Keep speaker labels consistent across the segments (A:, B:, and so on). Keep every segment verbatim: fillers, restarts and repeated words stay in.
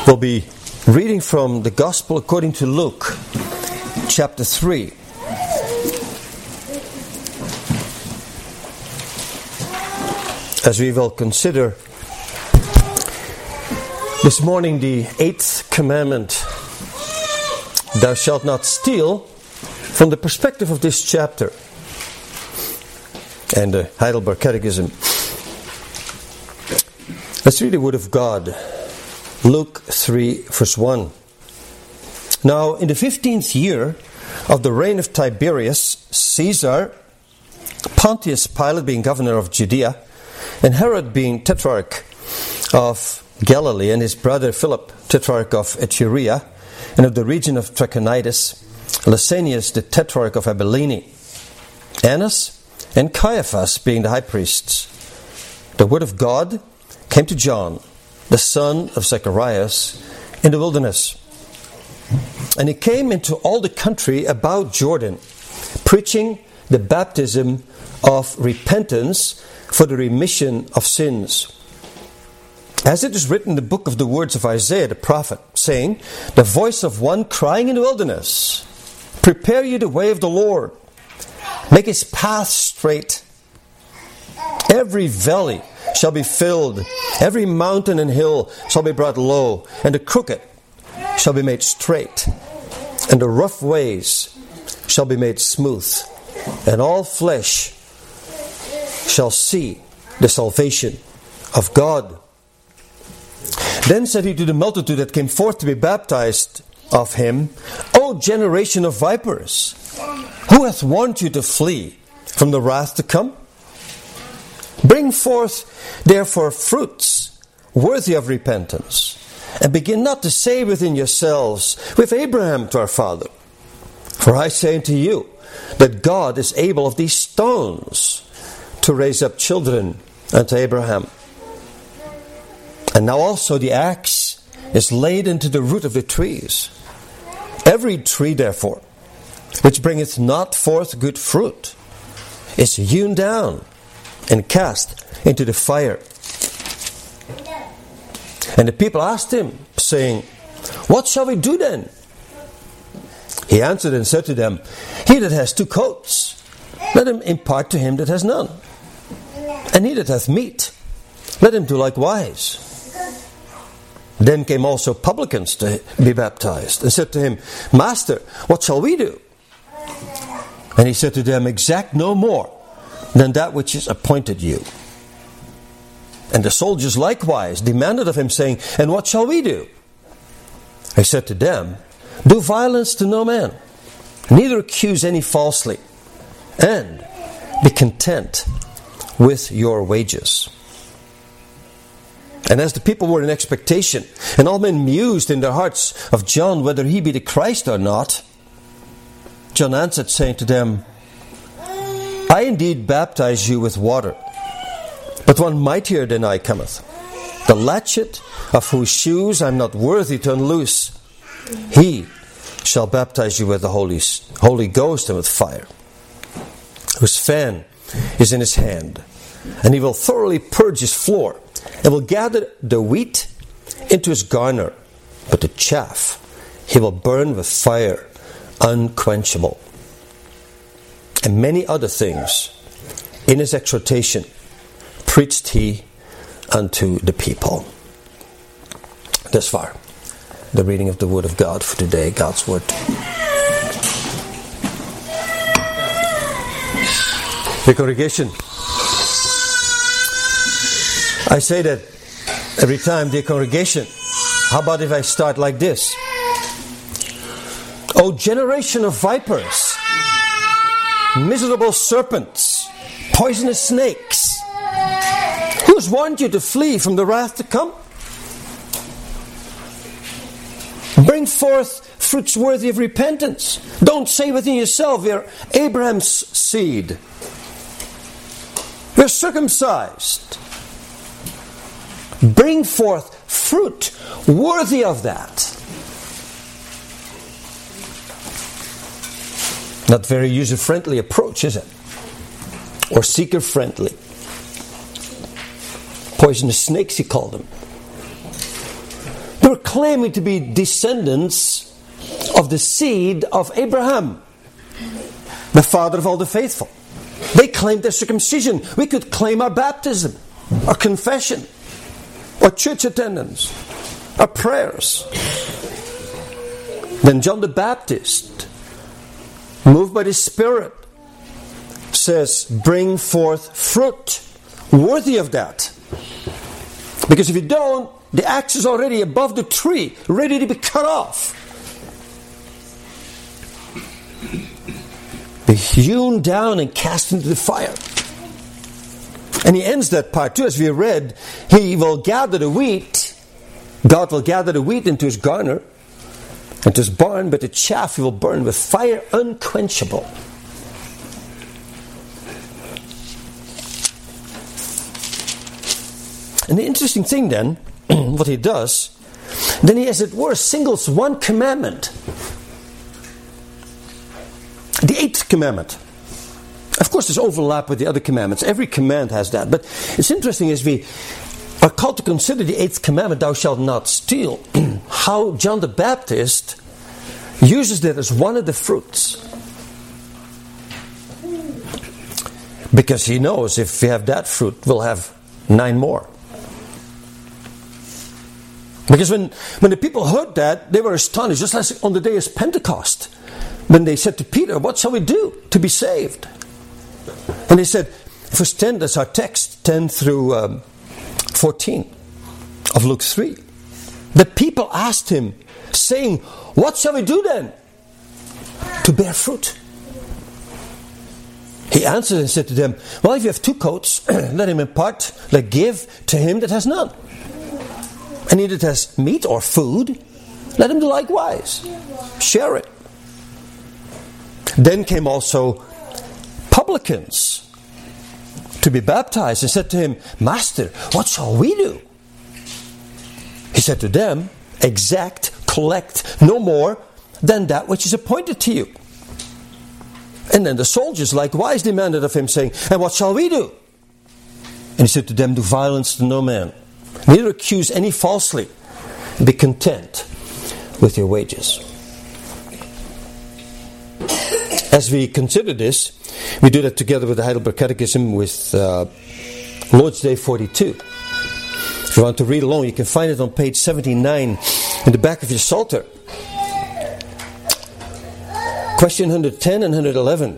A: We'll be reading from the Gospel according to Luke, chapter three. As we will consider this morning the eighth commandment, thou shalt not steal, from the perspective of this chapter and the Heidelberg Catechism. Let's read the Word of God. Luke three, verse one. Now, in the fifteenth year of the reign of Tiberius Caesar, Pontius Pilate being governor of Judea, and Herod being tetrarch of Galilee, and his brother Philip, tetrarch of Iturea, and of the region of Trachonitis, Lysanias the tetrarch of Abilene, Annas and Caiaphas being the high priests. The word of God came to John, the son of Zacharias, in the wilderness. And he came into all the country about Jordan, preaching the baptism of repentance for the remission of sins. As it is written in the book of the words of Isaiah the prophet, saying, the voice of one crying in the wilderness, prepare ye the way of the Lord, make his path straight. Every valley shall be filled, every mountain and hill shall be brought low, and the crooked shall be made straight, and the rough ways shall be made smooth, and all flesh shall see the salvation of God. Then said he to the multitude that came forth to be baptized of him, O generation of vipers, who hath warned you to flee from the wrath to come? Bring forth therefore fruits worthy of repentance, and begin not to say within yourselves, with Abraham to our father. For I say unto you, that God is able of these stones to raise up children unto Abraham. And now also the axe is laid into the root of the trees. Every tree therefore, which bringeth not forth good fruit, is hewn down and cast into the fire. And the people asked him, saying, what shall we do then? He answered and said to them, he that has two coats, let him impart to him that has none. And he that hath meat, let him do likewise. Then came also publicans to be baptized, and said to him, Master, what shall we do? And he said to them, exact no more than that which is appointed you. And the soldiers likewise demanded of him, saying, and what shall we do? He said to them, do violence to no man, neither accuse any falsely, and be content with your wages. And as the people were in expectation, and all men mused in their hearts of John whether he be the Christ or not, John answered, saying to them, I indeed baptize you with water, but one mightier than I cometh, the latchet of whose shoes I am not worthy to unloose. He shall baptize you with the Holy, Holy Ghost and with fire, whose fan is in his hand, and he will thoroughly purge his floor, and will gather the wheat into his garner, but the chaff he will burn with fire unquenchable. And many other things in his exhortation preached he unto the people. Thus far, the reading of the Word of God for today, God's Word. The congregation. I say that every time, dear congregation. How about if I start like this? O generation of vipers, miserable serpents, poisonous snakes, who's warned you to flee from the wrath to come? Bring forth fruits worthy of repentance. Don't say within yourself, we're Abraham's seed. We're circumcised. Bring forth fruit worthy of that. Not very user-friendly approach, is it? Or seeker-friendly. Poisonous snakes, he called them. There were claiming to be descendants of the seed of Abraham, the father of all the faithful. They claimed their circumcision. We could claim our baptism, our confession, our church attendance, our prayers. Then John the Baptist, moved by the Spirit, says, bring forth fruit worthy of that. Because if you don't, the axe is already above the tree, ready to be cut off. Be hewn down and cast into the fire. And he ends that part too, as we read, he will gather the wheat, God will gather the wheat into his garner, into his barn, but the chaff he will burn with fire unquenchable. And the interesting thing then, what he does, then he, as it were, singles one commandment. The eighth commandment. Of course, there's overlap with the other commandments. Every command has that. But it's interesting as we are called to consider the eighth commandment, thou shalt not steal, how John the Baptist uses that as one of the fruits. Because he knows if we have that fruit, we'll have nine more. Because when, when the people heard that, they were astonished, just as on the day of Pentecost, when they said to Peter, what shall we do to be saved? And he said, verse ten, that's our text, ten through um, fourteen of Luke three. The people asked him, saying, what shall we do then to bear fruit? He answered and said to them, well, if you have two coats, let him impart, let give to him that has none. And he that has meat or food, let him do likewise. Share it. Then came also publicans to be baptized and said to him, Master, what shall we do? He said to them, exact, collect no more than that which is appointed to you. And then the soldiers likewise demanded of him, saying, and what shall we do? And he said to them, do violence to no man, neither accuse any falsely, and be content with your wages. As we consider this, we do that together with the Heidelberg Catechism with uh, Lord's Day forty-two. If you want to read along, you can find it on page seventy-nine in the back of your Psalter. Question one hundred ten and one hundred eleven.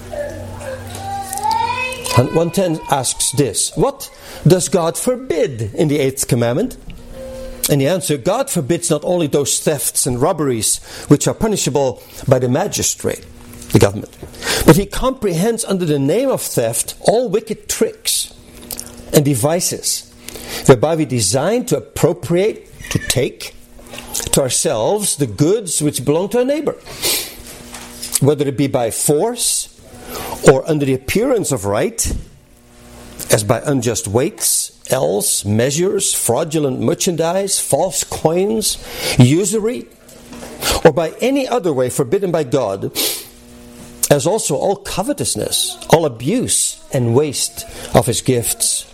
A: one ten asks this: what does God forbid in the eighth commandment? And the answer, God forbids not only those thefts and robberies which are punishable by the magistrate, the government, but he comprehends under the name of theft all wicked tricks and devices whereby we design to appropriate, to take to ourselves the goods which belong to our neighbor, whether it be by force or under the appearance of right, as by unjust weights, ells, measures, fraudulent merchandise, false coins, usury, or by any other way forbidden by God, as also all covetousness, all abuse and waste of his gifts.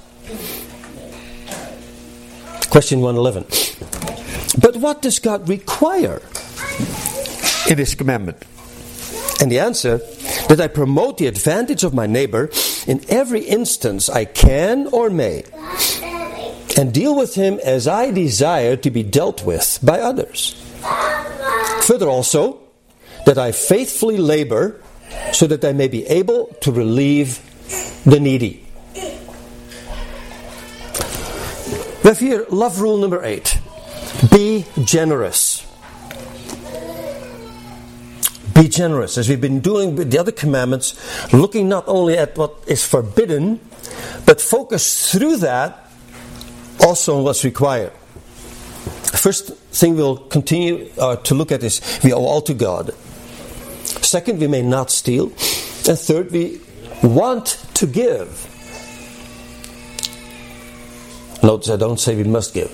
A: Question one eleven. But what does God require in his commandment? And the answer, that I promote the advantage of my neighbor in every instance I can or may, and deal with him as I desire to be dealt with by others. Further also, that I faithfully labor so that I may be able to relieve the needy. We have here love rule number eight. Be generous. Be generous, as we've been doing with the other commandments, looking not only at what is forbidden, but focus through that also on what's required. First thing we'll continue uh, to look at is we owe all to God. Second, we may not steal. And third, we want to give. Notice I don't say we must give.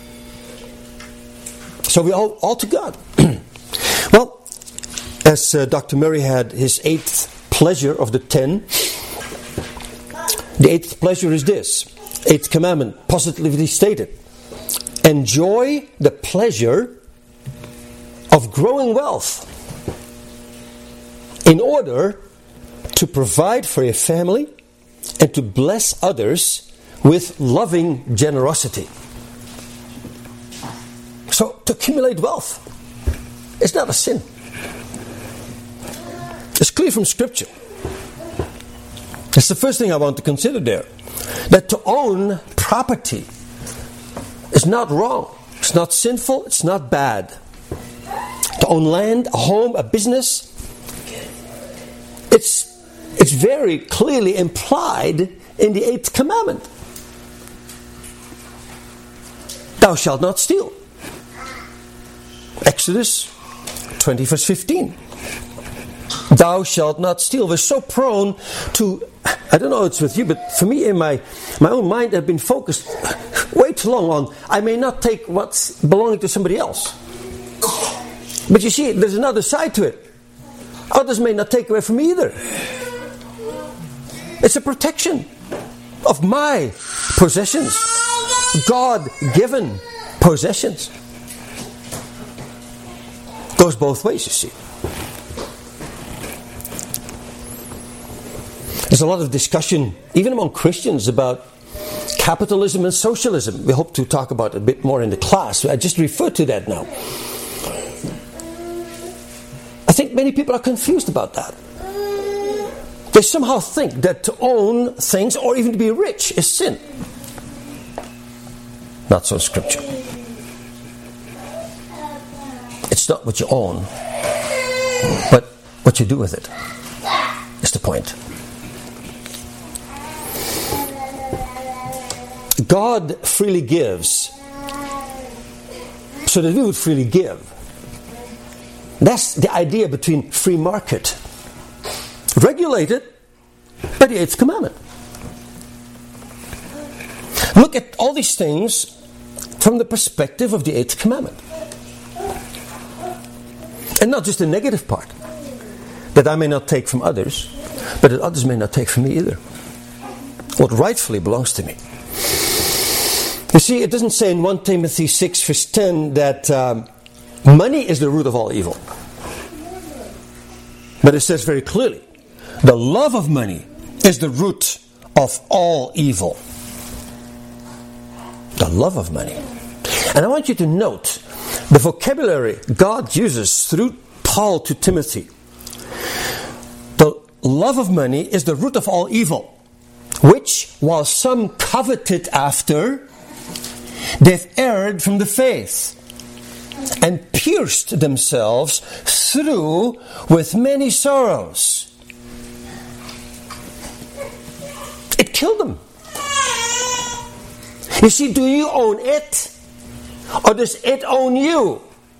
A: So we owe all to God. Well, as uh, Doctor Murray had his eighth pleasure of the ten, the eighth pleasure is this. Eighth commandment, positively stated. enjoy the pleasure of growing wealth in order to provide for your family and to bless others with loving generosity. So, to accumulate wealth is not a sin. It's clear from Scripture. That's the first thing I want to consider there. That to own property is not wrong. It's not sinful. It's not bad. To own land, a home, a business, it's it's very clearly implied in the eighth commandment. Thou shalt not steal. Exodus twenty verse fifteen. Thou shalt not steal. We're so prone to, I don't know if it's with you, but for me in my, my own mind I've been focused way too long on, I may not take what's belonging to somebody else. But you see, there's another side to it. Others may not take away from me either. It's a protection of my possessions. God-given possessions. Goes both ways, you see. There's a lot of discussion, even among Christians, about capitalism and socialism. We hope to talk about it a bit more in the class. I just refer to that now. I think many people are confused about that. They somehow think that to own things or even to be rich is sin. Not so in Scripture. It's not what you own, but what you do with it is the point. God freely gives so that we would freely give. That's the idea between free market, regulated by the eighth commandment. Look at all these things from the perspective of the eighth commandment. And not just the negative part, that I may not take from others, but that others may not take from me either. What rightfully belongs to me. You see, it doesn't say in First Timothy six verse ten that um, money is the root of all evil. But it says very clearly, the love of money is the root of all evil. The love of money. And I want you to note the vocabulary God uses through Paul to Timothy. The love of money is the root of all evil, which, while some coveted after, they've erred from the faith and pierced themselves through with many sorrows. It killed them. You see, do you own it? Or does it own you?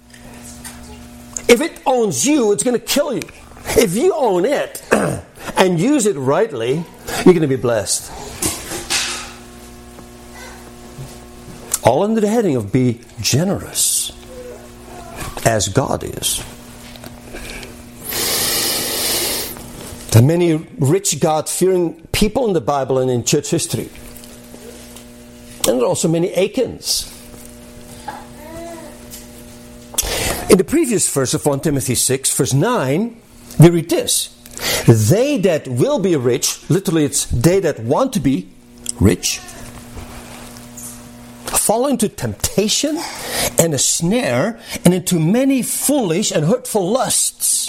A: If it owns you, it's going to kill you. If you own it and use it rightly, you're going to be blessed. All under the heading of be generous, as God is. There are many rich, God-fearing people in the Bible and in church history. And there are also many Achans. In the previous verse of First Timothy six, verse nine, we read this. They that will be rich, literally it's they that want to be rich, fall into temptation and a snare and into many foolish and hurtful lusts,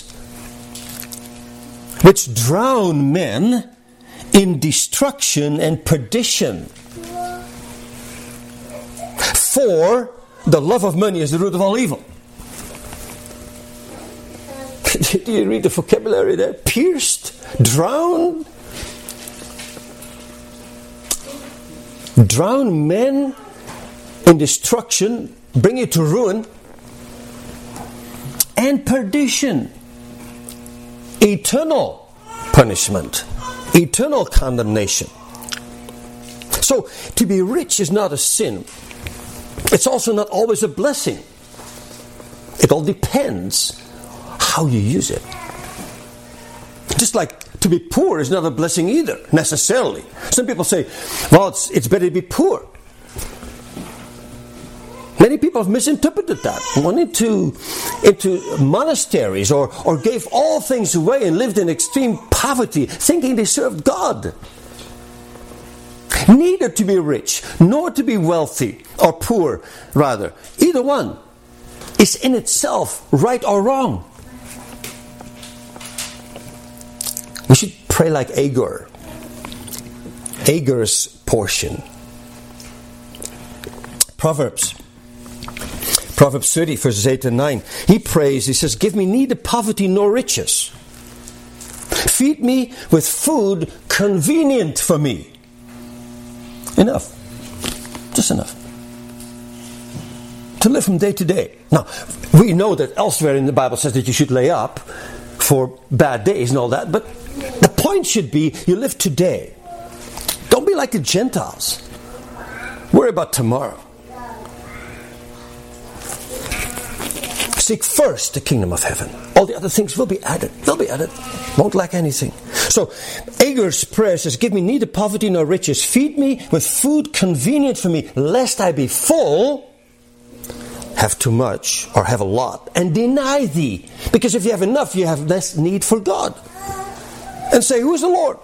A: which drown men in destruction and perdition. For the love of money is the root of all evil. Do you read the vocabulary there? Pierced, drowned, drown men in destruction, bring you to ruin, and perdition, eternal punishment, eternal condemnation. So, to be rich is not a sin. It's also not always a blessing. It all depends how you use it. Just like to be poor is not a blessing either, necessarily. Some people say, well, it's, it's better to be poor. people have misinterpreted that, went into, into monasteries or, or gave all things away and lived in extreme poverty, thinking they served God. Neither to be rich, nor to be wealthy, or poor, rather. Either one is in itself right or wrong. We should pray like Agur. Agur's portion. Proverbs. Proverbs thirty, verses eight and nine. He prays, he says, give me neither poverty nor riches. Feed me with food convenient for me. Enough. Just enough. To live from day to day. Now, we know that elsewhere in the Bible says that you should lay up for bad days and all that, but the point should be you live today. Don't be like the Gentiles. Worry about tomorrow. Seek first the kingdom of heaven. All the other things will be added. They'll be added. Won't lack anything. So, Agur's prayer says, give me neither poverty nor riches. Feed me with food convenient for me, lest I be full, have too much, or have a lot, and deny thee. Because if you have enough, you have less need for God. And say, who is the Lord?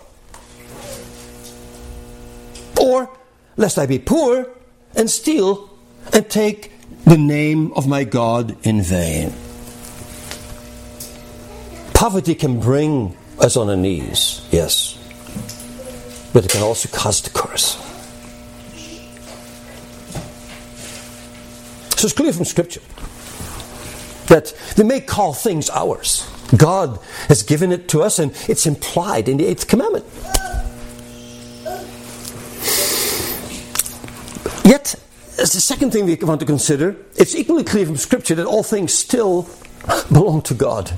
A: Or, lest I be poor, and steal, and take the name of my God in vain. Poverty can bring us on our knees, yes. But it can also cause the curse. So it's clear from Scripture that we may call things ours. God has given it to us, and it's implied in the eighth commandment. Yet, as the second thing we want to consider, it's equally clear from Scripture that all things still belong to God.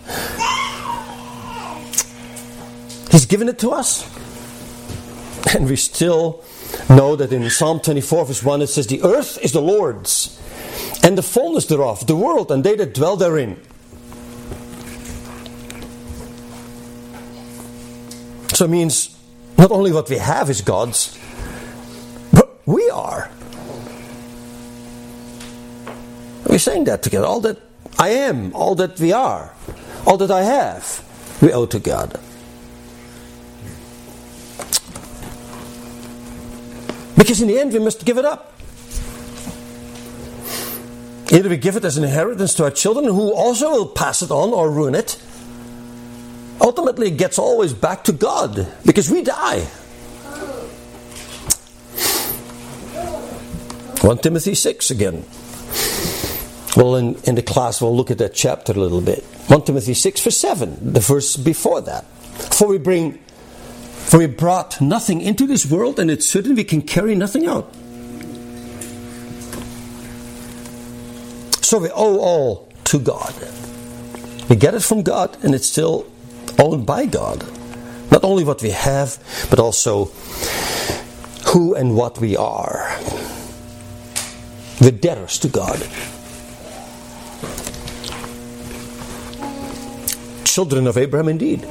A: He's given it to us. And we still know that in Psalm twenty-four verse one it says, the earth is the Lord's, and the fullness thereof, the world and they that dwell therein. So it means not only what we have is God's, but we are. We're saying that together. All that I am, all that we are, all that I have, we owe to God. Because in the end we must give it up. Either we give it as an inheritance to our children, who also will pass it on or ruin it. Ultimately it gets always back to God, because we die. First Timothy six again. Well, in, in the class we'll look at that chapter a little bit. First Timothy six verse seven, the verse before that. For we bring, for we brought nothing into this world, and it's certain we can carry nothing out. So we owe all to God. We get it from God, and it's still owned by God. Not only what we have, but also who and what we are. We're debtors to God. Children of Abraham indeed.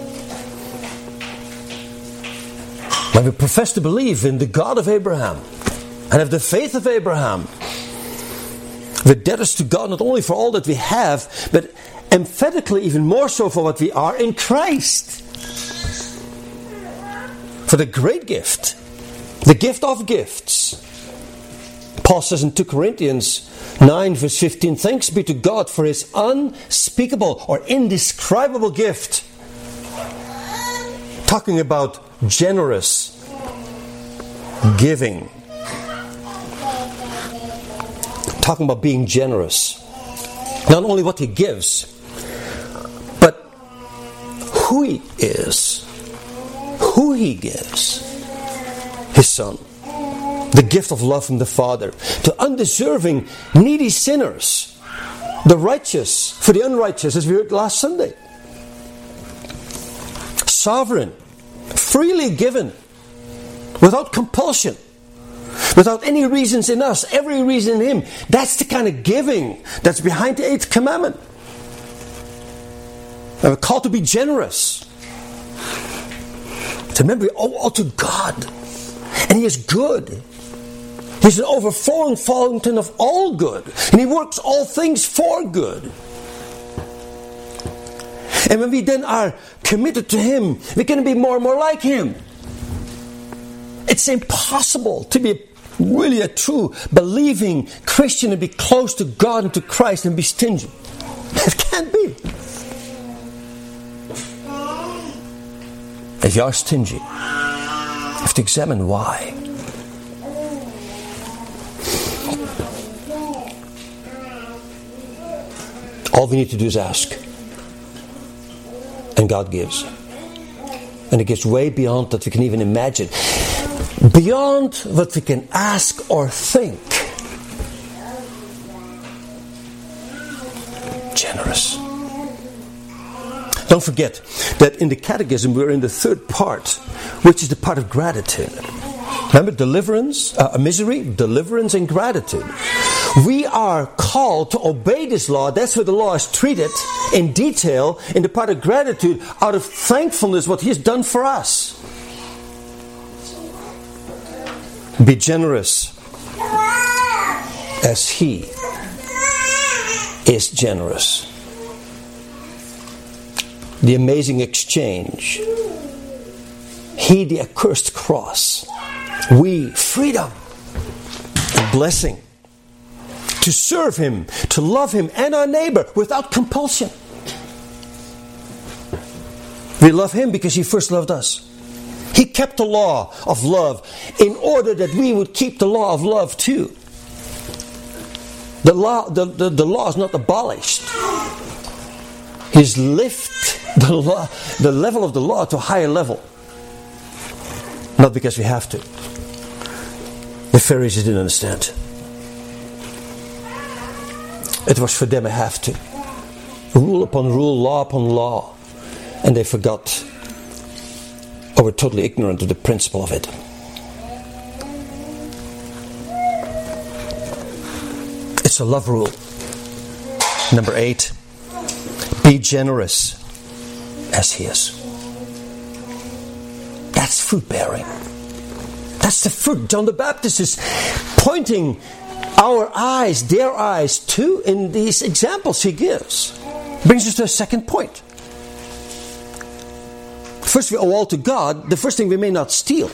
A: When we profess to believe in the God of Abraham and have the faith of Abraham, we're debtors to God not only for all that we have, but emphatically even more so for what we are in Christ. For the great gift, the gift of gifts. Paul says in Second Corinthians nine verse fifteen, thanks be to God for His unspeakable or indescribable gift. Talking about generous giving. Talking about being generous. Not only what He gives, but who He is. Who He gives. His Son. The gift of love from the Father to undeserving, needy sinners. The righteous for the unrighteous, as we heard last Sunday. Sovereign, freely given, without compulsion, without any reasons in us, every reason in Him. That's the kind of giving that's behind the eighth commandment. And we're called to be generous. To remember, we owe all to God. And He is good. He's an overflowing fountain of all good. And He works all things for good. And when we then are committed to Him, we're going to be more and more like Him. It's impossible to be really a true believing Christian and be close to God and to Christ and be stingy. It can't be. If you are stingy, you have to examine why. All we need to do is ask. And God gives. And it gives way beyond what we can even imagine. Beyond what we can ask or think. Generous. Don't forget that in the Catechism we're in the third part, which is the part of gratitude. Remember, deliverance, uh, misery, deliverance, and gratitude. We are called to obey this law. That's where the law is treated in detail in the part of gratitude out of thankfulness what He has done for us. Be generous as He is generous. The amazing exchange. He, the accursed cross. We, freedom and blessing. To serve Him, to love Him and our neighbor without compulsion. We love Him because He first loved us. He kept the law of love in order that we would keep the law of love too. The law, the, the, the law is not abolished. He's lifted the law, the level of the law to a higher level. Not because we have to. The Pharisees didn't understand. It was for them a have to. Rule upon rule, law upon law. And they forgot, or were totally ignorant of the principle of it. It's a love rule. Number eight, be generous as He is. That's fruit bearing. That's the fruit John the Baptist is pointing our eyes, their eyes, to in these examples he gives. Brings us to a second point. First, we owe all to God. The first thing, we may not steal.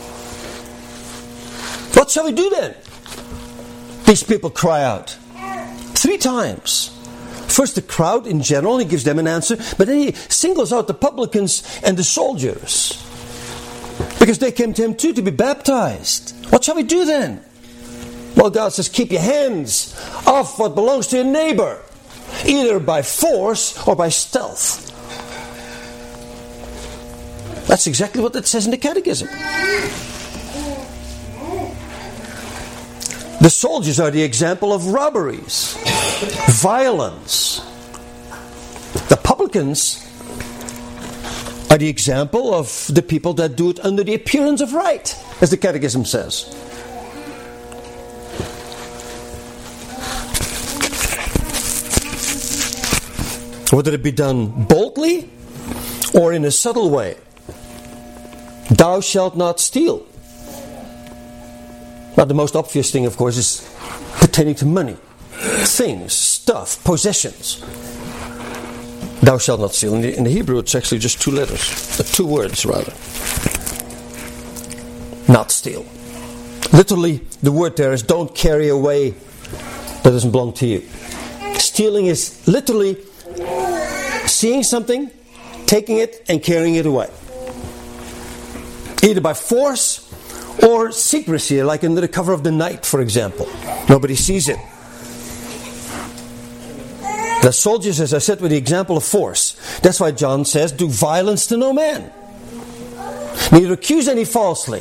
A: What shall we do then? These people cry out. Three times. First the crowd in general, he gives them an answer, but then he singles out the publicans and the soldiers. Because they came to him too to be baptized. What shall we do then? Well, God says, keep your hands off what belongs to your neighbor, either by force or by stealth. That's exactly what it says in the Catechism. The soldiers are the example of robberies, violence. The publicans are the example of the people that do it under the appearance of right, as the Catechism says. Whether it be done boldly or in a subtle way. Thou shalt not steal. Now, the most obvious thing, of course, is pertaining to money, things, stuff, possessions. Thou shalt not steal. In the, in the Hebrew, it's actually just two letters, uh, two words rather. Not steal. Literally, the word there is don't carry away that doesn't belong to you. Stealing is literally seeing something, taking it, and carrying it away. Either by force or secrecy, like under the cover of the night, for example. Nobody sees it. The soldiers, as I said, were the example of force. That's why John says, do violence to no man. Neither accuse any falsely.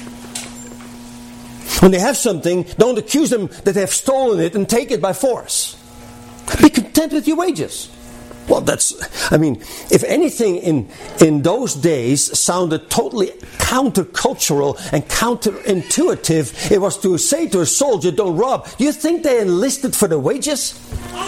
A: When they have something, don't accuse them that they have stolen it and take it by force. Be content with your wages. Well, that's, I mean, if anything in in those days sounded totally countercultural and counterintuitive, it was to say to a soldier, don't rob. Do you think they enlisted for the wages?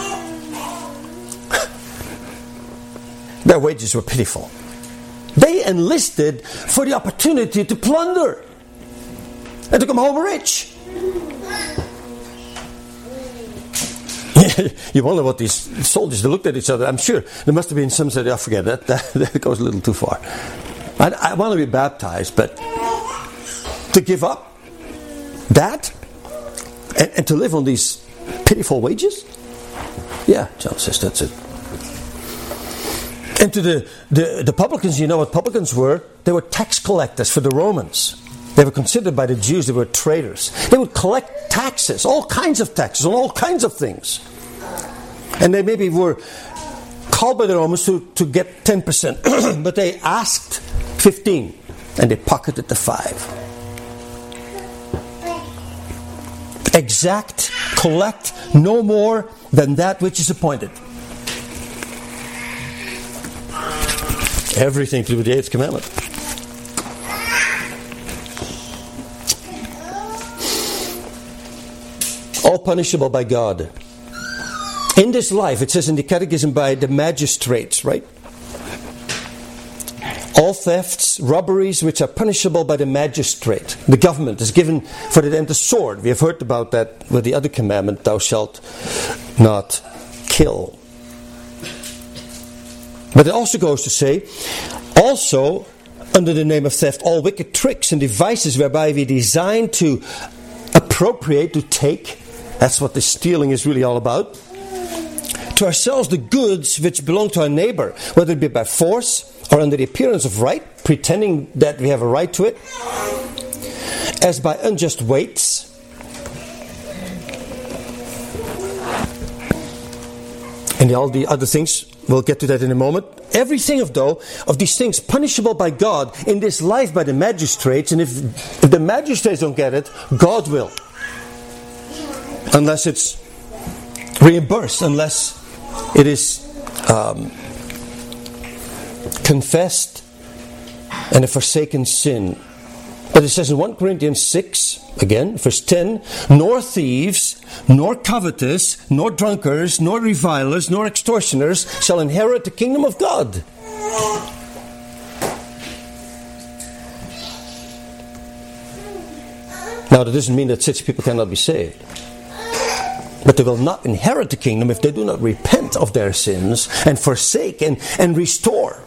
A: Their wages were pitiful. They enlisted for the opportunity to plunder and to come home rich. you wonder what these soldiers, they looked at each other. I'm sure there must have been some said, "I forget that, that. That goes a little too far. I, I want to be baptized, but to give up that and, and to live on these pitiful wages?" Yeah, John says that's it. And to the, the, the publicans, you know what publicans were? They were tax collectors for the Romans. They were considered by the Jews, they were traitors. They would collect taxes, all kinds of taxes, on all kinds of things. And they maybe were called by the Romans to, to get ten percent. But they asked fifteen, and they pocketed the five. Exact, collect no more than that which is appointed. Everything to do with the eighth commandment. All punishable by God. In this life, it says in the Catechism, by the magistrates, right? All thefts, robberies, which are punishable by the magistrate. The government is given for the, and the sword. We have heard about that with the other commandment, thou shalt not kill. But it also goes to say, also, under the name of theft, all wicked tricks and devices whereby we design to appropriate, to take, that's what the stealing is really all about, to ourselves the goods which belong to our neighbor, whether it be by force or under the appearance of right, pretending that we have a right to it, as by unjust weights, and all the other things. We'll get to that in a moment. Everything of though of these things punishable by God in this life by the magistrates, and if, if the magistrates don't get it, God will. Unless it's reimbursed, unless it is um, confessed and a forsaken sin. But it says in First Corinthians six, again, verse ten, nor thieves, nor covetous, nor drunkards, nor revilers, nor extortioners shall inherit the kingdom of God. Now, that doesn't mean that such people cannot be saved. But they will not inherit the kingdom if they do not repent of their sins and forsake and, and restore.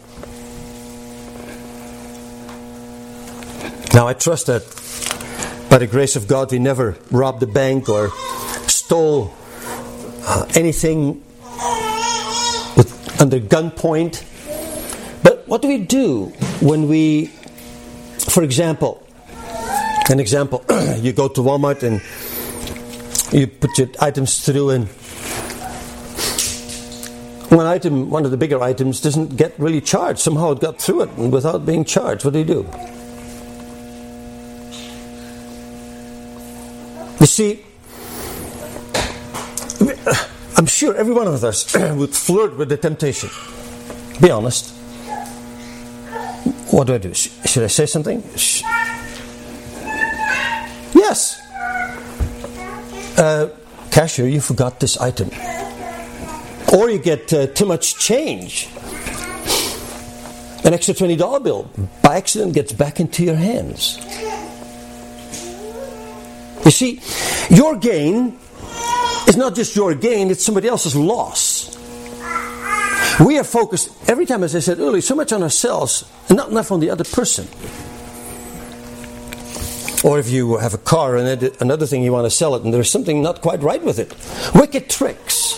A: Now, I trust that by the grace of God we never robbed a bank or stole uh, anything with, under gunpoint. But what do we do when we, for example, an example, you go to Walmart and you put your items through, and one item, one of the bigger items, doesn't get really charged. Somehow it got through it without being charged. What do you do? You see, I'm sure every one of us would flirt with the temptation. Be honest. What do I do? Should I say something? Yes. Uh, cashier, you forgot this item. Or you get uh, too much change. An extra twenty dollar bill by accident gets back into your hands. You see, your gain is not just your gain, it's somebody else's loss. We are focused, every time, as I said earlier, so much on ourselves and not enough on the other person. Or if you have a car and another thing you want to sell it and there's something not quite right with it. Wicked tricks.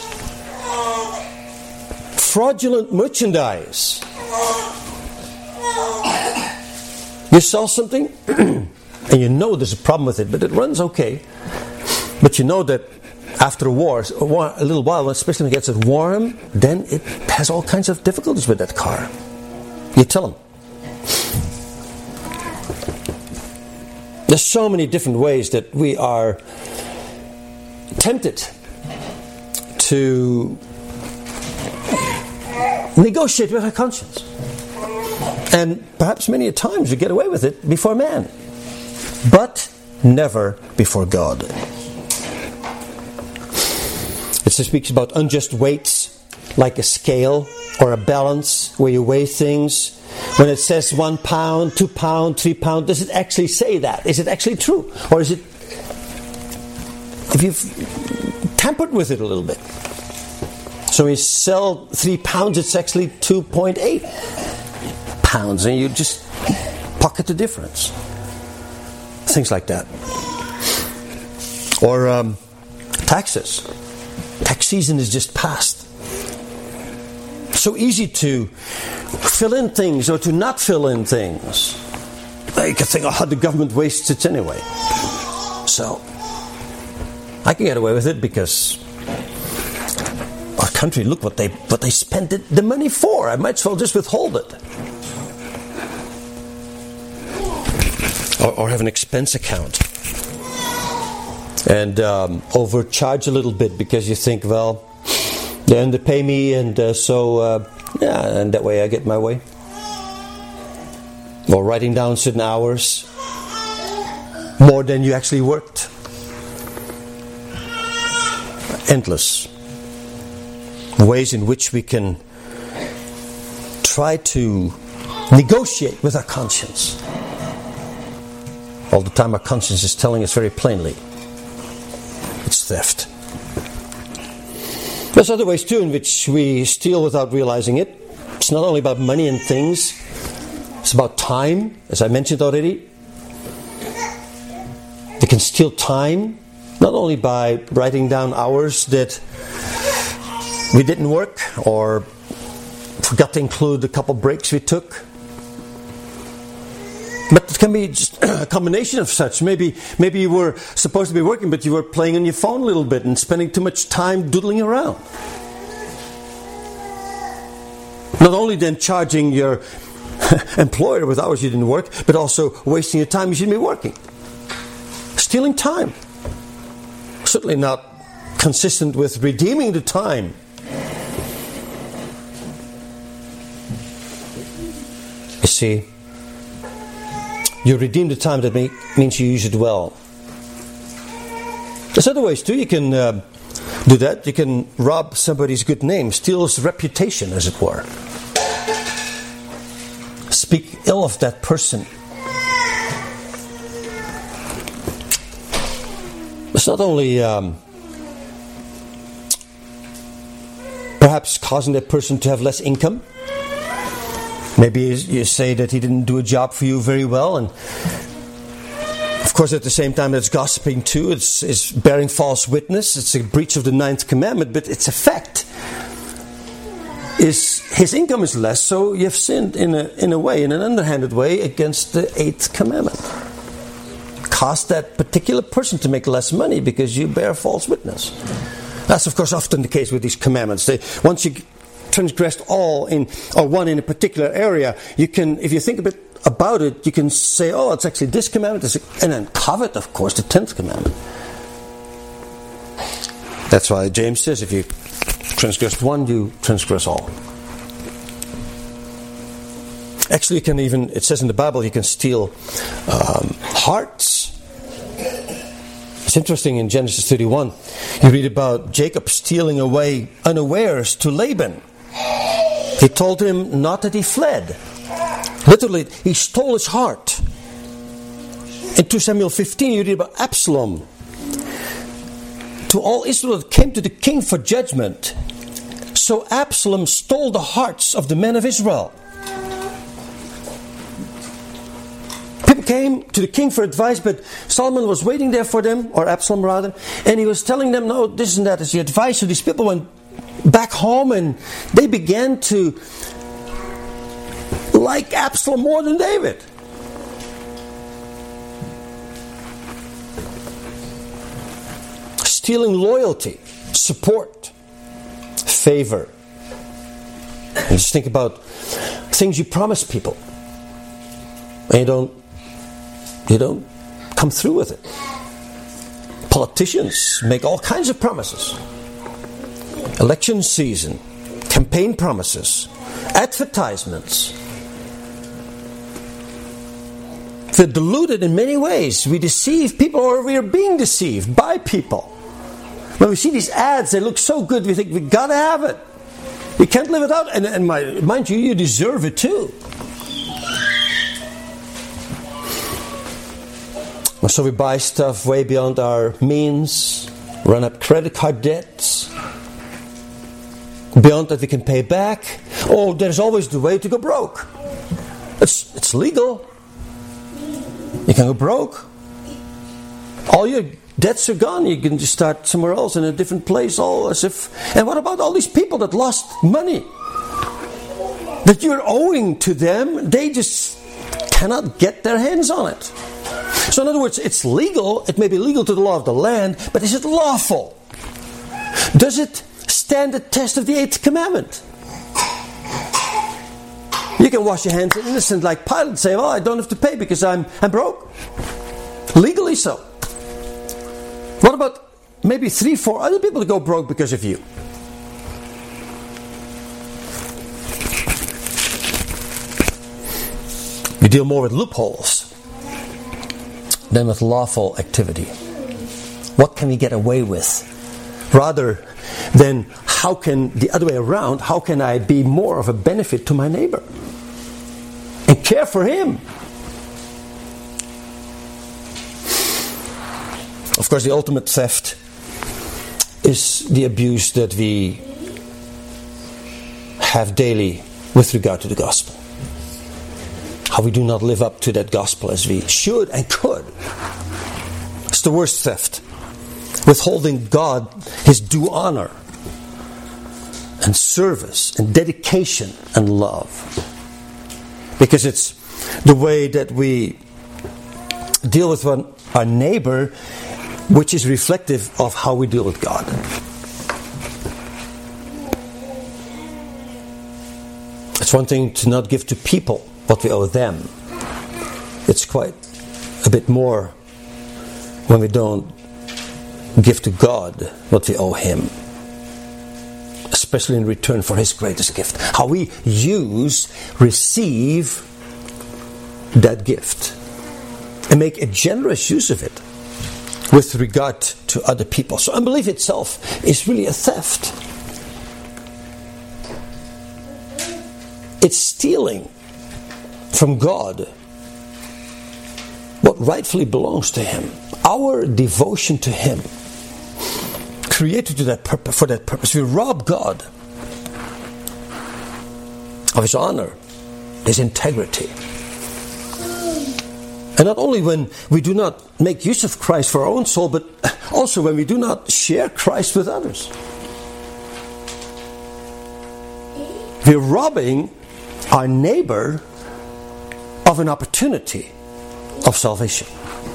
A: Fraudulent merchandise. You sell something and you know there's a problem with it, but it runs okay. But you know that after a war, a little while, especially when it gets it warm, then it has all kinds of difficulties with that car. You tell them. There's so many different ways that we are tempted to negotiate with our conscience. And perhaps many a times we get away with it before man. But never before God. It speaks about unjust weights, like a scale or a balance where you weigh things. When it says one pound, two pound, three pound, does it actually say that? Is it actually true? Or is it, if you've tampered with it a little bit? So when you sell three pounds, it's actually two point eight pounds, and you just pocket the difference. Things like that. Or um, taxes. Tax season is just past. So easy to fill in things or to not fill in things. You can think, oh, the government wastes it anyway. So I can get away with it because our country, look what they what they spent it, the money for. I might as well just withhold it. Or, or have an expense account. And um, overcharge a little bit because you think, well, they underpay me, and uh, so, uh, yeah, and that way I get my way. Or writing down certain hours, more than you actually worked. Endless ways in which we can try to negotiate with our conscience. All the time our conscience is telling us very plainly, it's theft. There's other ways too in which we steal without realizing it. It's not only about money and things. It's about time, as I mentioned already. They can steal time, not only by writing down hours that we didn't work or forgot to include a couple breaks we took. But it can be just a combination of such. Maybe maybe you were supposed to be working, but you were playing on your phone a little bit and spending too much time doodling around. Not only then charging your employer with hours you didn't work, but also wasting your time you shouldn't be working. Stealing time. Certainly not consistent with redeeming the time. You see, you redeem the time, that make, means you use it well. There's other ways too. You can uh, do that. You can rob somebody's good name, steal his reputation, as it were. Speak ill of that person. It's not only um, perhaps causing that person to have less income. Maybe you say that he didn't do a job for you very well, and of course at the same time that's gossiping too. It's, it's bearing false witness. It's a breach of the ninth commandment, but its effect is his income is less, so you've sinned in a in a way, in an underhanded way, against the eighth commandment. Cost that particular person to make less money because you bear false witness. That's of course often the case with these commandments. They once you transgressed all in or one in a particular area, you can, if you think a bit about it, you can say, oh, it's actually this commandment, and then covet, of course, the tenth commandment. That's why James says, if you transgress one, you transgress all. Actually, you can even, it says in the Bible, you can steal um, hearts. It's interesting in Genesis thirty-one, you read about Jacob stealing away unawares to Laban. He told him not that he fled. Literally, he stole his heart. In Second Samuel fifteen, you read about Absalom. To all Israel that came to the king for judgment. So Absalom stole the hearts of the men of Israel. People came to the king for advice, but Solomon was waiting there for them, or Absalom rather, and he was telling them, no, this and that is the advice. So these people went back home and they began to like Absalom more than David. Stealing loyalty, support, favor. And just think about things you promise people and you don't you don't come through with it. Politicians make all kinds of promises. Election season, campaign promises, advertisements. They're deluded in many ways. We deceive people, or we are being deceived by people. When we see these ads, they look so good, we think, we gotta have it. We can't live without it. And, and my, mind you, you deserve it too. So we buy stuff way beyond our means, run up credit card debts, beyond that we can pay back. Oh, there's always the way to go broke. It's, it's legal. You can go broke. All your debts are gone. You can just start somewhere else in a different place, all as if. And what about all these people that lost money that you're owing to them? They just cannot get their hands on it. So in other words, it's legal. It may be legal to the law of the land, but is it lawful? Does it stand the test of the eighth commandment? You can wash your hands innocent like Pilate and say, "Oh, I don't have to pay because I'm I'm broke." Legally so. What about maybe three, four other people that go broke because of you? You deal more with loopholes than with lawful activity. What can we get away with? Rather than how can, the other way around, how can I be more of a benefit to my neighbor? And care for him. Of course, the ultimate theft is the abuse that we have daily with regard to the gospel. How we do not live up to that gospel as we should and could. It's the worst theft. Withholding God His due honor and service and dedication and love. Because it's the way that we deal with one, our neighbor, which is reflective of how we deal with God. It's one thing to not give to people what we owe them. It's quite a bit more when we don't give to God what we owe Him, especially in return for His greatest gift. How we use, receive that gift and make a generous use of it with regard to other people. So unbelief itself is really a theft. It's stealing from God what rightfully belongs to Him. Our devotion to Him, created to that purpose, for that purpose. We rob God of His honor, His integrity. And not only when we do not make use of Christ for our own soul, but also when we do not share Christ with others. We're robbing our neighbor of an opportunity of salvation.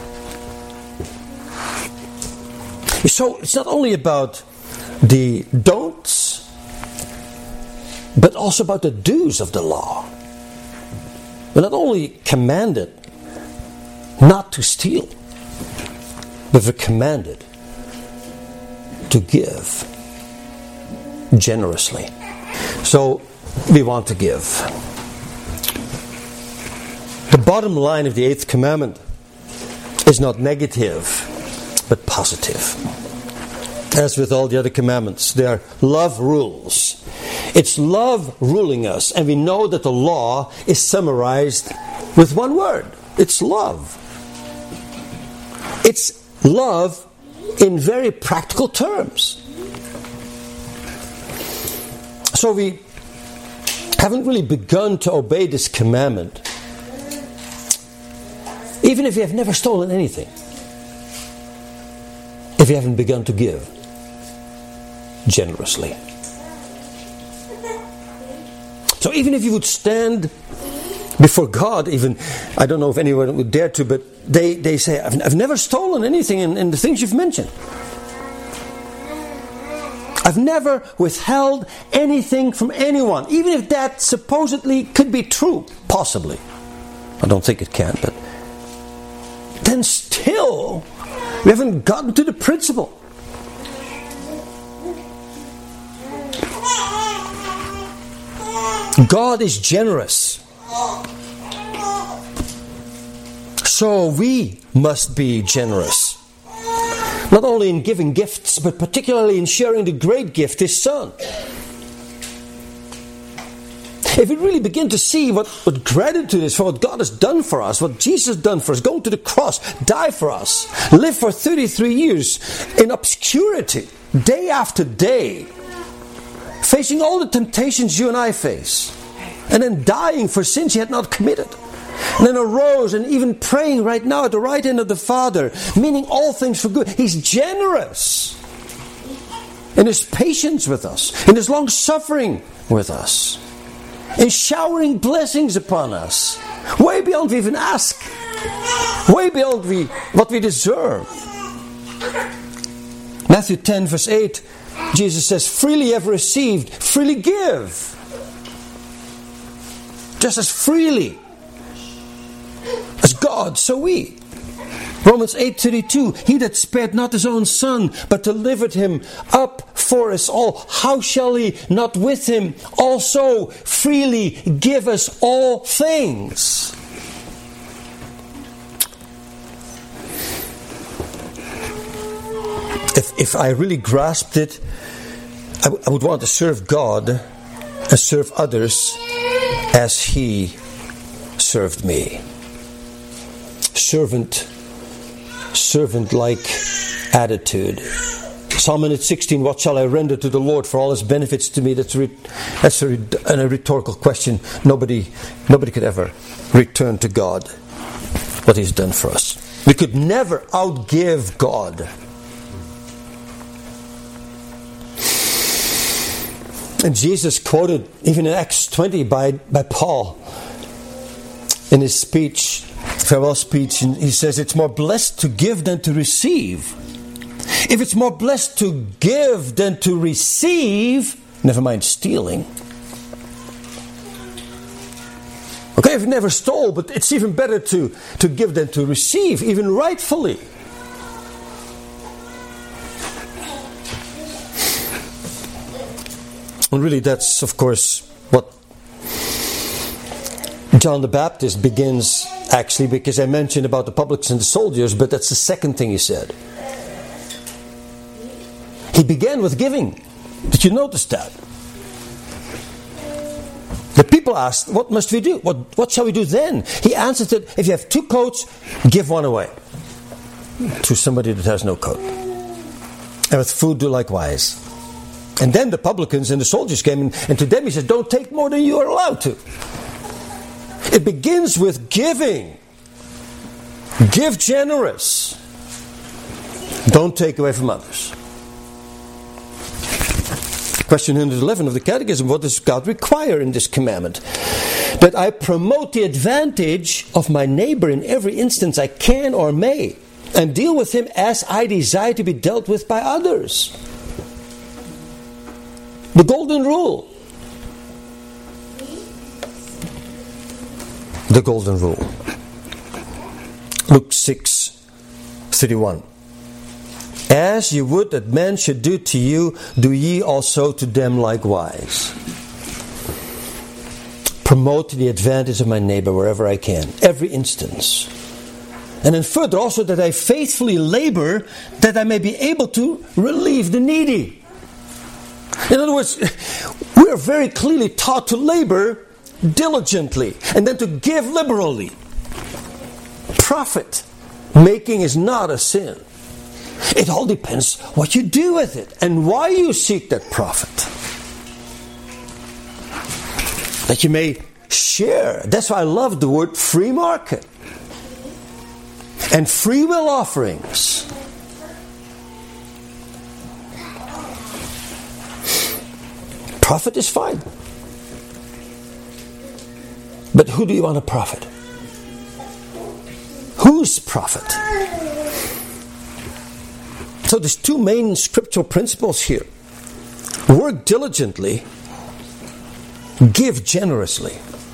A: So it's not only about the don'ts, but also about the do's of the law. We're not only commanded not to steal, but we're commanded to give generously. So we want to give. The bottom line of the eighth commandment is not negative, but positive. As with all the other commandments, they are love rules. It's love ruling us, and we know that the law is summarized with one word. It's love. It's love in very practical terms. So we haven't really begun to obey this commandment, even if we have never stolen anything. If you haven't begun to give generously. So even if you would stand before God, even, I don't know if anyone would dare to, but they, they say, I've, I've never stolen anything in, in the things you've mentioned. I've never withheld anything from anyone, even if that supposedly could be true, possibly. I don't think it can, but then still, we haven't gotten to the principle. God is generous. So we must be generous. Not only in giving gifts, but particularly in sharing the great gift, His Son. If we really begin to see what, what gratitude is for what God has done for us, what Jesus has done for us, going to the cross, die for us, live for thirty-three years in obscurity, day after day, facing all the temptations you and I face, and then dying for sins he had not committed. And then arose and even praying right now at the right hand of the Father, meaning all things for good. He's generous in His patience with us, in His long suffering with us, in showering blessings upon us, way beyond we even ask, way beyond we, what we deserve. Matthew ten verse eight, Jesus says, freely you have received, freely give. Just as freely as God, so we. Romans eight thirty-two, he that spared not his own son, but delivered him up for us all, how shall he not with him also freely give us all things? If, if I really grasped it, I, w- I would want to serve God and serve others as He served me. Servant, servant-like attitude. Psalm one sixteen, what shall I render to the Lord for all His benefits to me? That's, re- that's a, re- a rhetorical question. Nobody, nobody could ever return to God what He's done for us. We could never outgive God. And Jesus quoted, even in Acts twenty, by, by Paul, in his speech, farewell speech, and he says, it's more blessed to give than to receive. If it's more blessed to give than to receive, never mind stealing. Okay, I've never stole, but it's even better to, to give than to receive, even rightfully. And really that's, of course, what John the Baptist begins, actually, because I mentioned about the publicans and the soldiers, but that's the second thing he said. He began with giving. Did you notice that? The people asked, what must we do? What, what shall we do then? He answered that if you have two coats, give one away to somebody that has no coat. And with food, do likewise. And then the publicans and the soldiers came, and, and to them he said, don't take more than you are allowed to. It begins with giving. Give generous. Don't take away from others. Question one hundred eleven of the Catechism, what does God require in this commandment? That I promote the advantage of my neighbor in every instance I can or may, and deal with him as I desire to be dealt with by others. The golden rule. The golden rule. Luke six thirty-one. As you would that men should do to you, do ye also to them likewise. Promote the advantage of my neighbor wherever I can, every instance. And then further also that I faithfully labor, that I may be able to relieve the needy. In other words, we are very clearly taught to labor diligently and then to give liberally. Profit making is not a sin. It all depends what you do with it and why you seek that profit. That you may share. That's why I love the word free market. And free will offerings. Profit is fine. But who do you want to profit? Whose profit? So there's two main scriptural principles here. Work diligently. Give generously.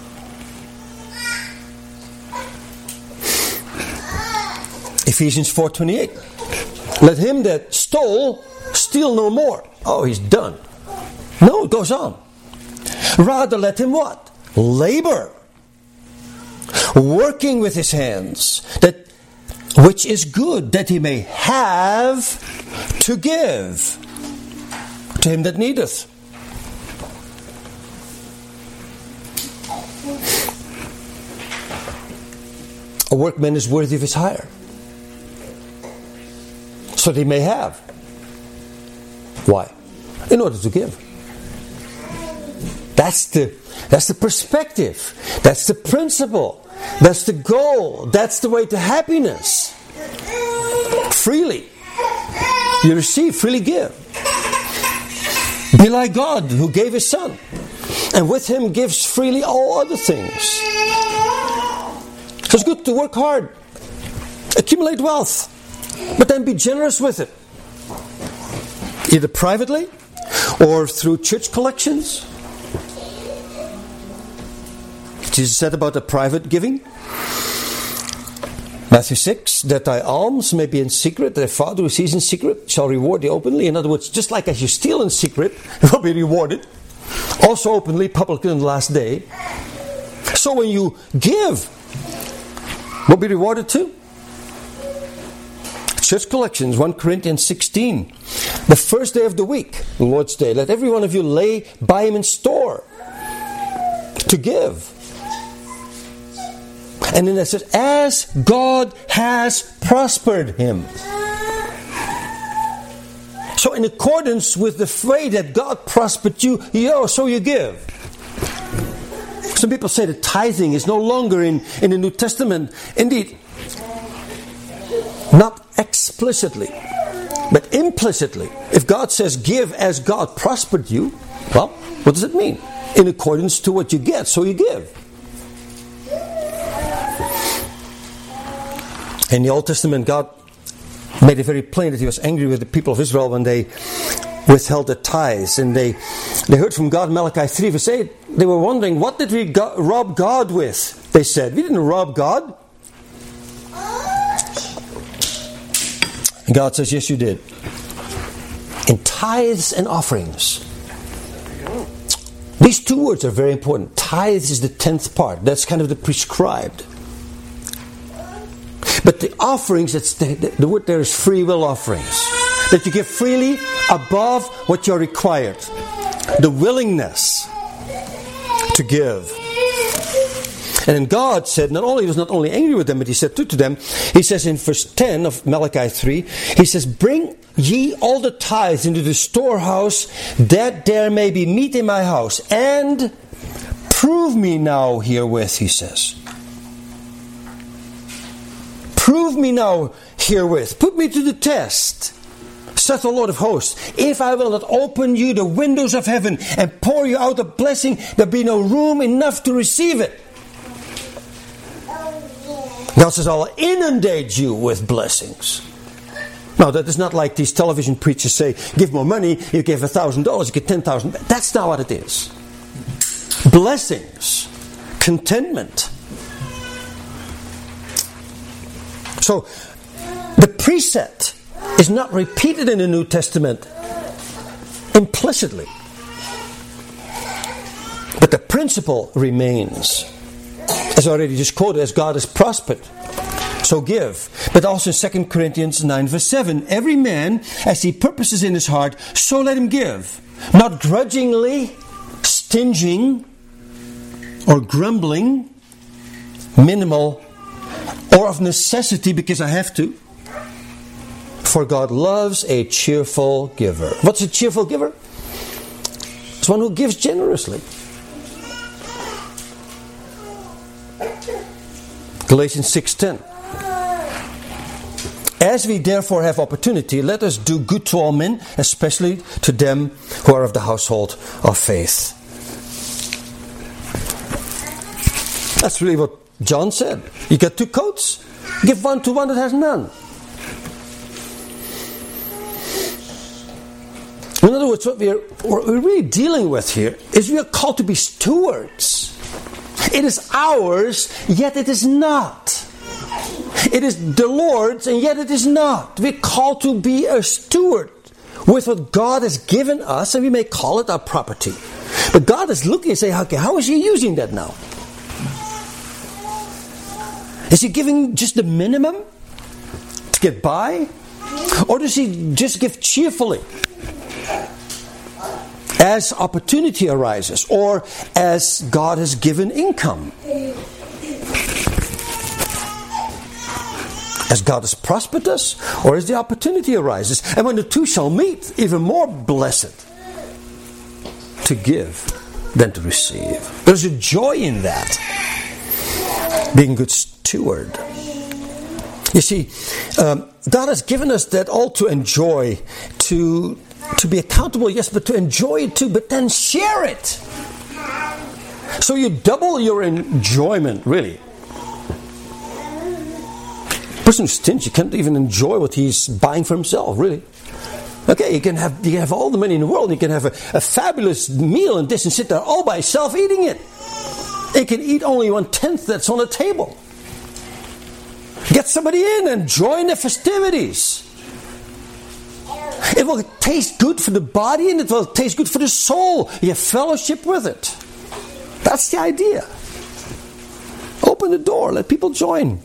A: Ephesians four twenty-eight. Let him that stole steal no more. Oh, he's done. No, it goes on. Rather let him what? Labor. Working with his hands, that which is good, that he may have to give to him that needeth. A workman is worthy of his hire, so that he may have. Why? In order to give. That's the, that's the perspective. That's the principle. That's the goal. That's the way to happiness. Freely. You receive, freely give. Be like God, who gave His Son, and with Him gives freely all other things. So it's good to work hard, accumulate wealth, but then be generous with it. Either privately or through church collections. Jesus said about the private giving, Matthew six, that thy alms may be in secret, thy Father who sees in secret shall reward thee openly. In other words, just like as you steal in secret, you will be rewarded. Also openly, publicly on the last day. So when you give, will be rewarded too. Church collections, First Corinthians sixteen. The first day of the week, the Lord's Day, let every one of you lay by him in store to give. And then it says, as God has prospered him. So in accordance with the way that God prospered you, yo, so you give. Some people say that tithing is no longer in, in the New Testament. Indeed, not explicitly, but implicitly. If God says give as God prospered you, well, what does it mean? In accordance to what you get, so you give. In the Old Testament, God made it very plain that He was angry with the people of Israel when they withheld the tithes. And they, they heard from God, Malachi three verse eight, they were wondering, what did we go- rob God with? They said, we didn't rob God. And God says, yes, you did. In tithes and offerings. These two words are very important. Tithes is the tenth part. That's kind of the prescribed. But the offerings, it's the, the, the word there is free will offerings. That you give freely above what you're required. The willingness to give. And then God said, not only He was not only angry with them, but He said to, to them, He says in verse ten of Malachi three, He says, bring ye all the tithes into the storehouse, that there may be meat in my house. And prove me now herewith, He says. Prove me now herewith. Put me to the test, saith the Lord of hosts, if I will not open you the windows of heaven and pour you out a blessing, there be no room enough to receive it. God says, I'll inundate you with blessings. Now, that is not like these television preachers say, give more money, you give a thousand dollars, you get ten thousand. That's not what it is. Blessings. Contentment. So, the precept is not repeated in the New Testament implicitly. But the principle remains. As I already just quoted, as God has prospered, so give. But also in Second Corinthians nine verse seven, every man as he purposes in his heart, so let him give. Not grudgingly, stinging, or grumbling, minimal, or of necessity because I have to. For God loves a cheerful giver. What's a cheerful giver? It's one who gives generously. Galatians six ten. As we therefore have opportunity, let us do good to all men, especially to them who are of the household of faith. That's really what John said. You got two coats, give one to one that has none. In other words, what we're, what we're really dealing with here is we are called to be stewards. It is ours, yet it is not. It is the Lord's, and yet it is not. We're called to be a steward with what God has given us, and we may call it our property. But God is looking and saying, okay, how is He using that now? Is He giving just the minimum to get by? Or does He just give cheerfully as opportunity arises, or as God has given income? As God has prospered us, or as the opportunity arises? And when the two shall meet, even more blessed to give than to receive. There's a joy in that. Being a good steward. You see, um, God has given us that all to enjoy, to to be accountable, yes, but to enjoy it too, but then share it. So you double your enjoyment, really. A person who's stingy can't even enjoy what he's buying for himself, really. Okay, you can have you can have all the money in the world, you can have a, a fabulous meal and this and sit there all by yourself eating it. You can eat only one-tenth that's on the table. Get somebody in and join the festivities. It will taste good for the body and it will taste good for the soul. You have fellowship with it. That's the idea. Open the door, let people join.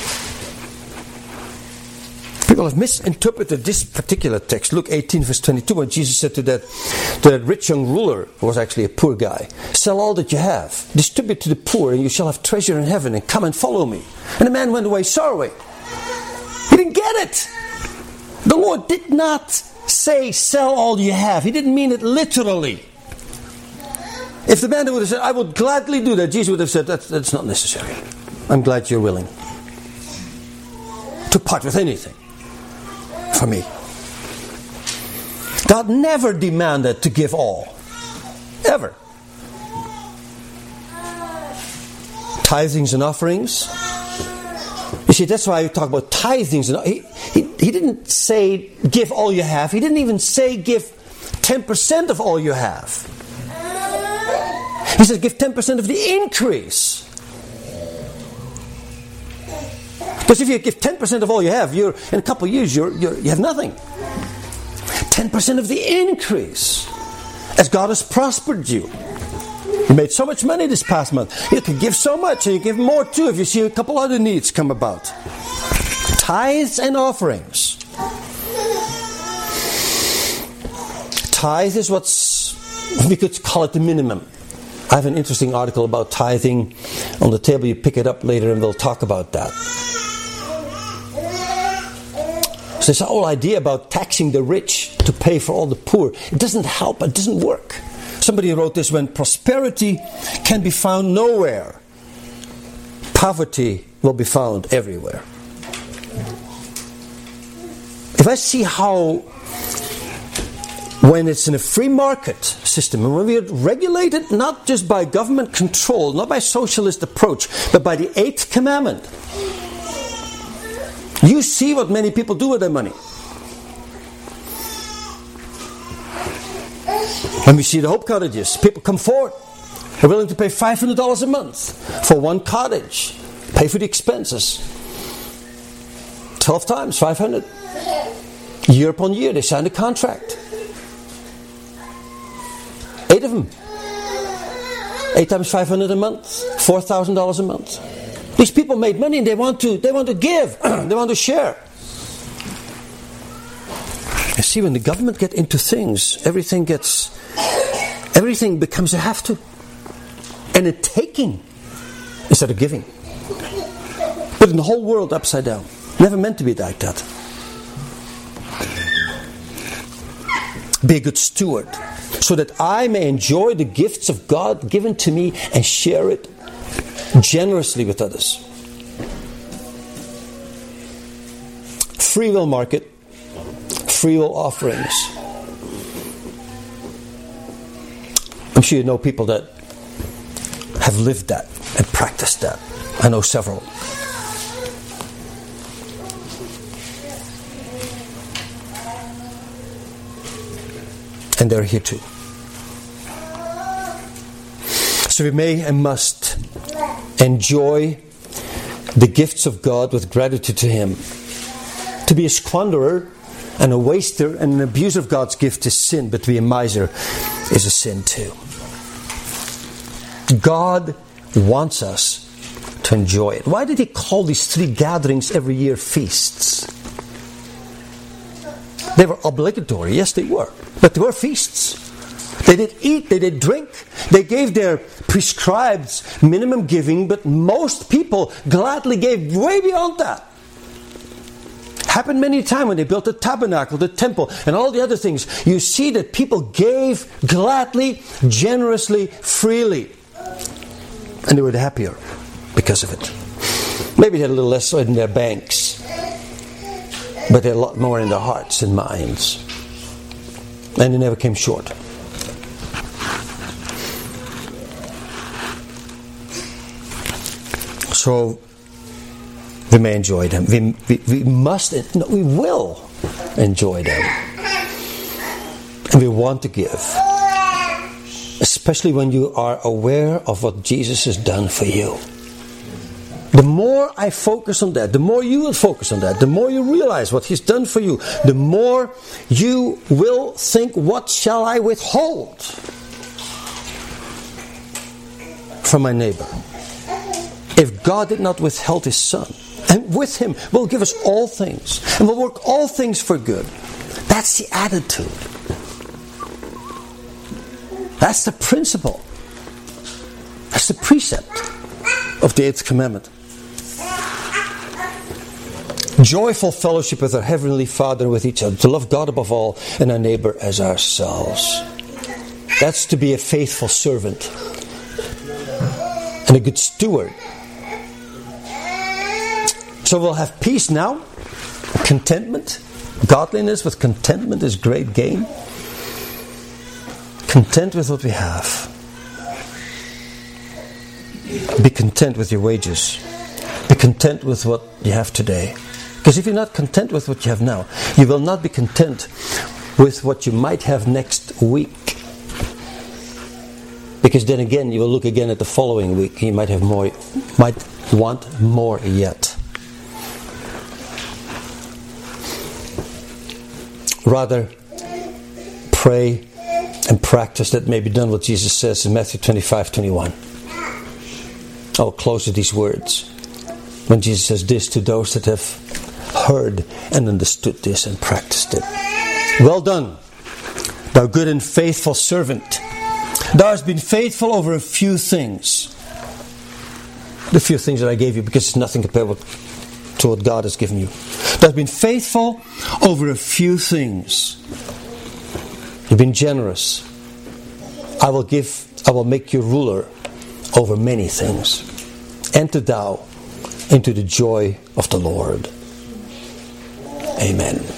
A: People have misinterpreted this particular text. Luke eighteen verse twenty-two, when Jesus said to that, to that rich young ruler, who was actually a poor guy, sell all that you have, distribute to the poor, and you shall have treasure in heaven, and come and follow me. And the man went away sorrowing. He didn't get it. The Lord did not say, sell all you have. He didn't mean it literally. If the man would have said, I would gladly do that, Jesus would have said, that's, that's not necessary. I'm glad you're willing to part with anything for me. God never demanded to give all. Ever. Tithings and offerings. You see, that's why I talk about tithings. And he, he, he didn't say give all you have. He didn't even say give ten percent of all you have. He said give ten percent of the increase. Because if you give ten percent of all you have, you're in a couple of years you're, you're, you have nothing. ten percent of the increase. As God has prospered you. You made so much money this past month. You can give so much, and you give more too if you see a couple other needs come about. Tithes and offerings. Tithe is what's, we could call it the minimum. I have an interesting article about tithing on the table. You pick it up later and we'll talk about that. So this whole idea about taxing the rich to pay for all the poor, it doesn't help, it doesn't work. Somebody wrote this, when prosperity can be found nowhere, poverty will be found everywhere. If I see how, when it's in a free market system, and when we are regulated not just by government control, not by socialist approach, but by the eighth commandment, you see what many people do with their money. When we see the Hope Cottages, people come forward. They're willing to pay five hundred dollars a month for one cottage. Pay for the expenses. twelve times five hundred. Year upon year, they sign a contract. Eight of them. Eight times five hundred a month. four thousand dollars a month. These people made money and they want to, they want to give. They want to share. You see, when the government get into things, everything gets... Everything becomes a have to. And a taking instead of giving. But in the whole world upside down. Never meant to be like that. Be a good steward. So that I may enjoy the gifts of God given to me and share it generously with others. Free will market. Free will offerings. I'm sure you know people that have lived that and practiced that. I know several. And they're here too. So we may and must enjoy the gifts of God with gratitude to Him. To be a squanderer and a waster and an abuse of God's gift is sin, but to be a miser is a sin too. God wants us to enjoy it. Why did He call these three gatherings every year feasts? They were obligatory, yes they were, but they were feasts. They did eat, they did drink, they gave their prescribed minimum giving, but most people gladly gave way beyond that. happened many times when they built the tabernacle, the temple, and all the other things. You see that people gave gladly, generously, freely. And they were happier because of it. Maybe they had a little less in their banks, but they had a lot more in their hearts and minds. And they never came short. So we may enjoy them. We, we, we must, no, we will enjoy them. And we want to give. Especially when you are aware of what Jesus has done for you. The more I focus on that, the more you will focus on that, the more you realize what He's done for you, the more you will think, what shall I withhold from my neighbor? If God did not withhold His Son, and with Him will give us all things, and will work all things for good. That's the attitude. That's the principle. That's the precept of the eighth commandment. Joyful fellowship with our Heavenly Father and with each other. To love God above all and our neighbor as ourselves. That's to be a faithful servant and a good steward. So we'll have peace now, contentment, godliness with contentment is great gain. Content with what we have. Be content with your wages. Be content with what you have today. Because if you're not content with what you have now, you will not be content with what you might have next week. Because then again, you will look again at the following week. You might have more, might want more yet. Rather, pray and practice that may be done what Jesus says in Matthew twenty-five twenty-one. I'll close with these words. When Jesus says this to those that have heard and understood this and practiced it. Well done, thou good and faithful servant. Thou hast been faithful over a few things. The few things that I gave you, because it's nothing compared with, to what God has given you. Thou hast been faithful over a few things. You've been generous. I will give, I will make you ruler over many things. Enter thou into the joy of the Lord. Amen.